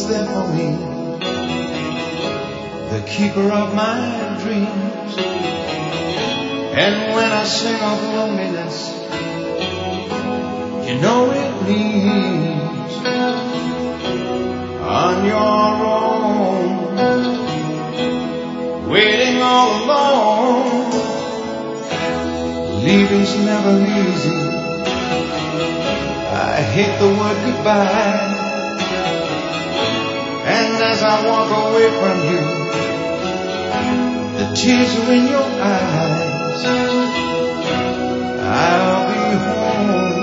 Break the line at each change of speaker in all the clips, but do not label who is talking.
always there for me, the keeper of my dreams. And when I sing of loneliness, you know it means on your own, waiting all alone. Leaving's never easy. I hate the word goodbye. And as I walk away from you, the tears are in your eyes. I'll be home.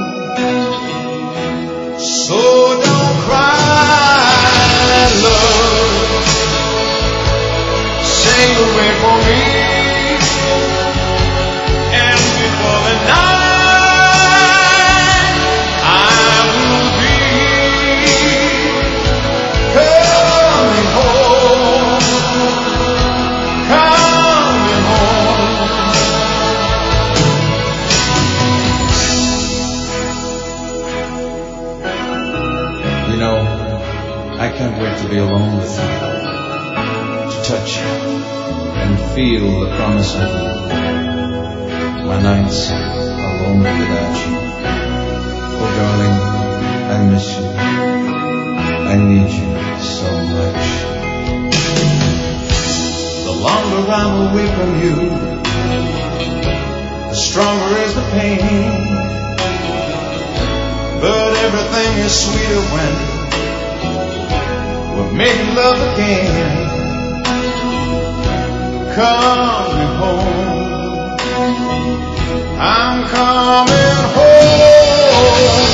So don't cry, love. Say you'll wait for me. And before the night, I will be coming home. Coming home. You know, I can't wait to be alone with you, to touch you and feel the promise of you. My nights are lonely without you. Oh darling, I miss you. I need you so much. The longer I'm away from you, the stronger is the pain. But everything is sweeter when we're making love again. Coming home, I'm coming home.